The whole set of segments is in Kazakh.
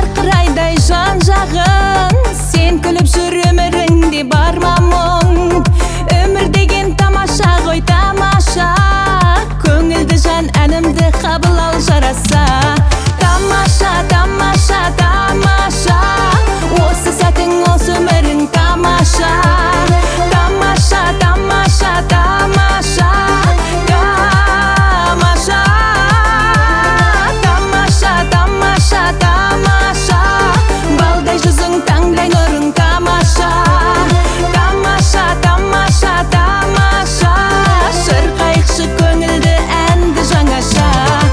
шырқырайдай жан жағың, сен күліп жүр өміріңде бар ма мұң? Өмір деген тамаша ғой, тамаша, көңілді жан әнімді қабыл ал жараса. Тамаша, тамаша, тамаша, осы сәтің, осы өмірің тамаша. Тамаша, тамаша, тамаша, тамаша. Тамаша, тамаша, тамаша, балдай жүзің, таңдай нұрың тамаша. Тамаша, тамаша, тамаша, шырқайықшы көңілді әнді жаңаша.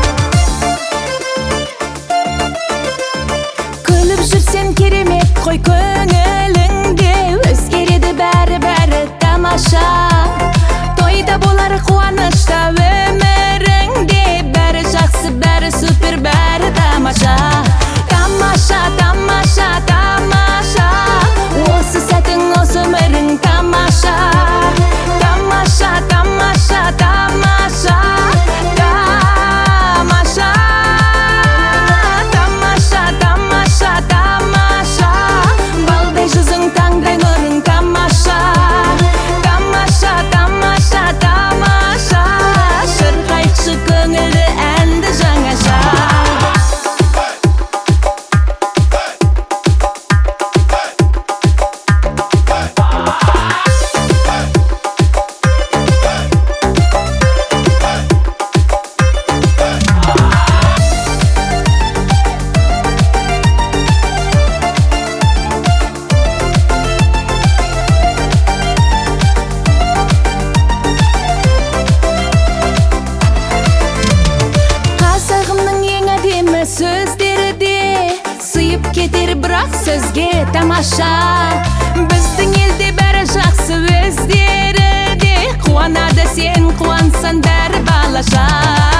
Күліп жүрсен керемет қой көңіліңде, өзгереді бәрі тамаша. Тойда болар қуанышта өміріңде, бәрі жақсы, бәрі супер, бәрі тамаша. Тамаша, тамаша, тамаша, осы сәтің, осы өмірің тамаша. Тамаша, тамаша, тамаша, тамаша. Тамаша, тамаша, тамаша, балдай жүзің, таңдай нұрың тамаша. Тамаша, тамаша, тамаша, шырқайықшы көңілді әнді жаңаша. Қазағымның ең әдемі сөздері де сыйып кетер бірақ сөзге тамаша. Біздің елде бәрі жақсы, өздері де қуанады, сен қуансаң бәрі балаша.